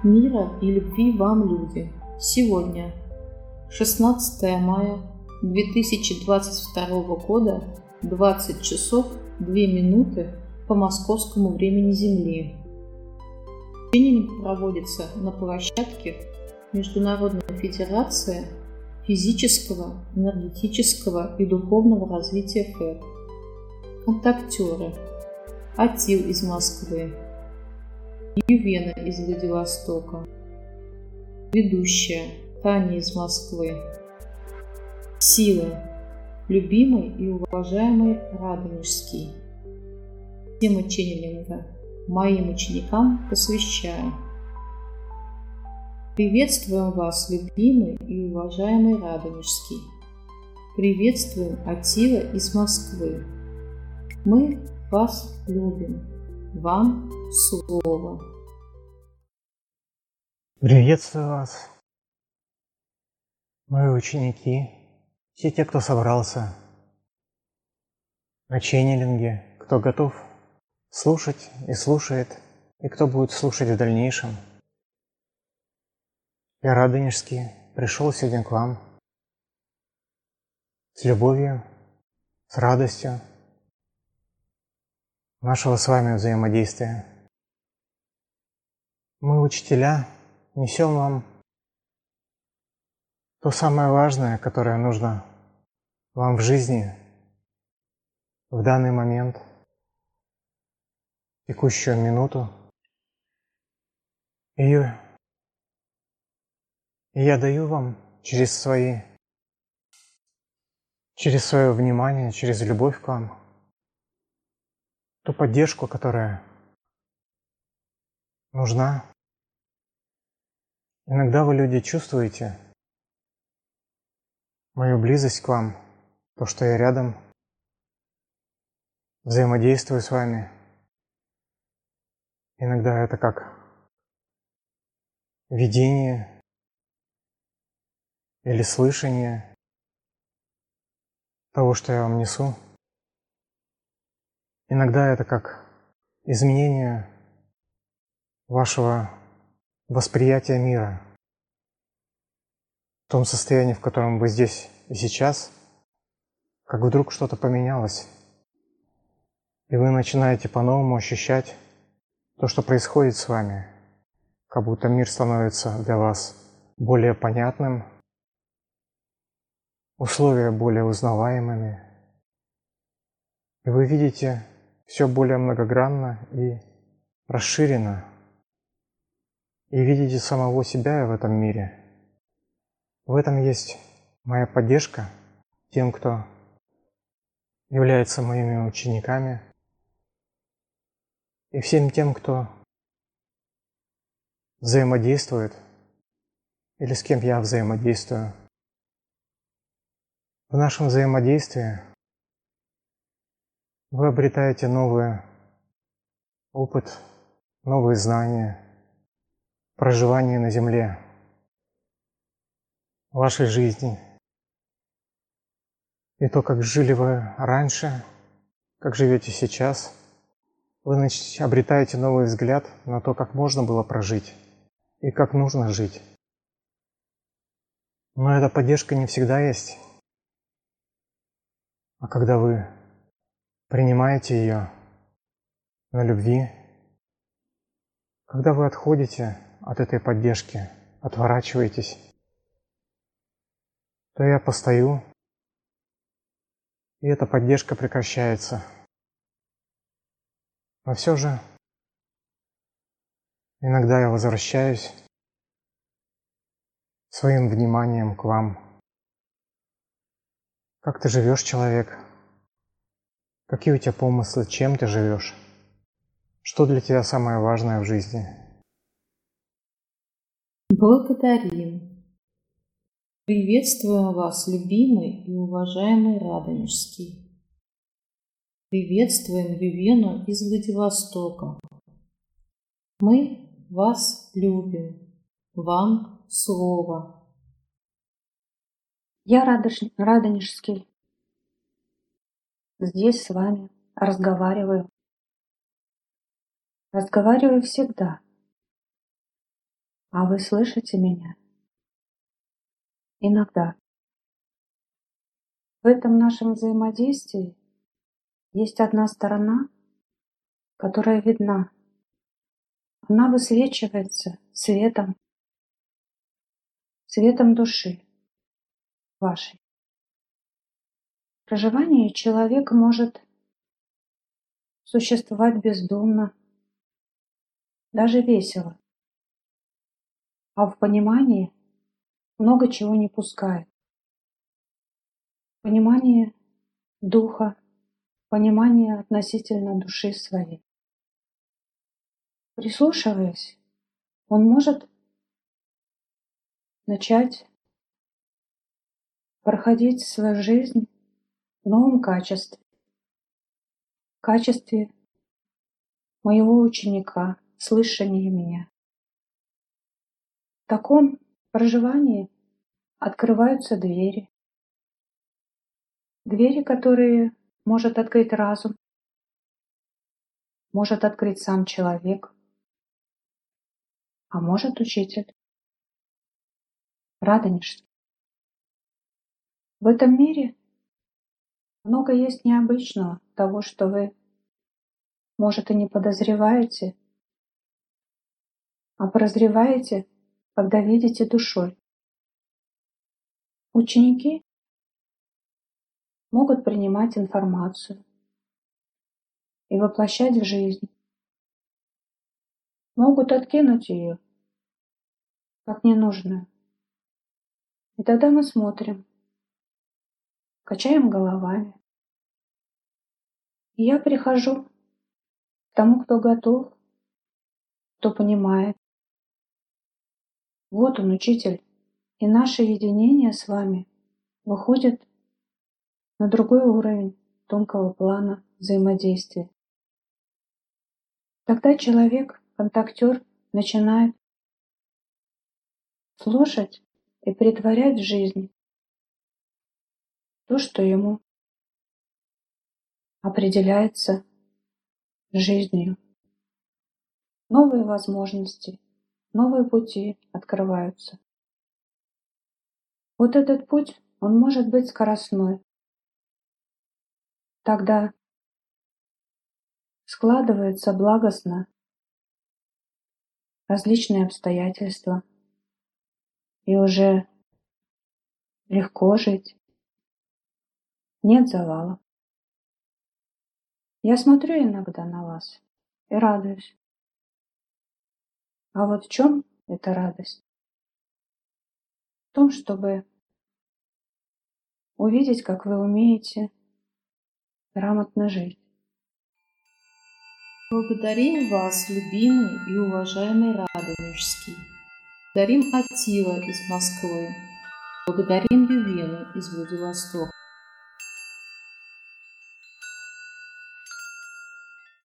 Мира и любви вам, люди! Сегодня, 16 мая 2022 года, 20 часов 2 минуты по московскому времени Земли. Тренинг проводится на площадке Международной Федерации физического, энергетического и духовного развития ФЭД. Контактеры: Атил из Москвы, Ювена из Владивостока, ведущая Таня из Москвы. Силы: любимый и уважаемый Радонежский. Тема ченнелинга: моим ученикам посвящаю. Приветствуем вас, любимый и уважаемый Радонежский. Приветствуем Атила из Москвы. Мы вас любим. Вам слово. Приветствую вас, мои ученики, все те, кто собрался на ченнелинге, кто готов слушать и слушает, и кто будет слушать в дальнейшем. Я Радонежский пришел сегодня к вам с любовью, с радостью нашего с вами взаимодействия. Мы, учителя, несем вам то самое важное, которое нужно вам в жизни в данный момент, в текущую минуту. И я даю вам через свое внимание, через любовь к вам, ту поддержку, которая нужна. Иногда вы, люди, чувствуете мою близость к вам, то, что я рядом, взаимодействую с вами. Иногда это как видение или слышание того, что я вам несу. Иногда это как изменение вашего восприятия мира в том состоянии, в котором вы здесь и сейчас, как вдруг что-то поменялось, и вы начинаете по-новому ощущать то, что происходит с вами, как будто мир становится для вас более понятным, условия более узнаваемыми, и вы видите все более многогранно и расширенно, и видите самого себя в этом мире. В этом есть моя поддержка тем, кто является моими учениками, и всем тем, кто взаимодействует или с кем я взаимодействую. В нашем взаимодействии вы обретаете новый опыт, новые знания, проживание на Земле, вашей жизни. И то, как жили вы раньше, как живете сейчас, вы обретаете новый взгляд на то, как можно было прожить и как нужно жить. Но эта поддержка не всегда есть. А когда вы принимаете ее на любви, когда вы отходите от этой поддержки, отворачиваетесь, то я постою, и эта поддержка прекращается. Но все же иногда я возвращаюсь своим вниманием к вам. Как ты живешь, человек? Какие у тебя помыслы? Чем ты живешь? Что для тебя самое важное в жизни? Благодарим. Приветствуем вас, любимый и уважаемый Радонежский. Приветствуем Ювену из Владивостока. Мы вас любим. Вам слово. Я Радонежский. Здесь с вами разговариваю. Разговариваю всегда. А вы слышите меня? Иногда. В этом нашем взаимодействии есть одна сторона, которая видна. Она высвечивается светом души вашей. В проживании человек может существовать бездумно, даже весело, а в понимании много чего не пускает. Понимание духа, понимание относительно души своей. Прислушиваясь, он может начать проходить свою жизнь в новом качестве моего ученика, слышания меня. В таком проживании открываются двери, которые может открыть разум, может открыть сам человек, а может учитель Радонежский. В этом мире много есть необычного, того, что вы, может, и не подозреваете, а прозреваете, когда видите душой. Ученики могут принимать информацию и воплощать в жизнь, могут откинуть ее как ненужную. И тогда мы смотрим, качаем головами. И я прихожу к тому, кто готов, кто понимает. Вот он, учитель, и наше единение с вами выходит на другой уровень тонкого плана взаимодействия. Тогда человек, контактер, начинает слушать и претворять в жизнь то, что ему определяется жизнью. Новые возможности, новые пути открываются. Вот этот путь, он может быть скоростной. Тогда складываются благостно различные обстоятельства, и уже легко жить, нет завала. Я смотрю иногда на вас и радуюсь. А вот в чем эта радость? В том, чтобы увидеть, как вы умеете грамотно жить. Благодарим вас, любимый и уважаемый Радонежский. Благодарим Атила из Москвы. Благодарим Ювену из Владивостока.